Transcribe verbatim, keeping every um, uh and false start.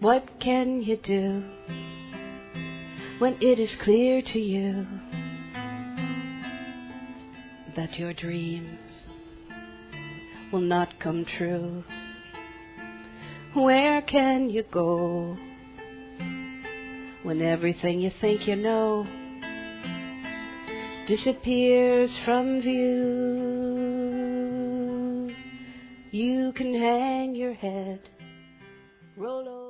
What can you do when it is clear to you that your dreams will not come true? Where can you go when everything you think you know disappears from view? You can hang your head, roll over.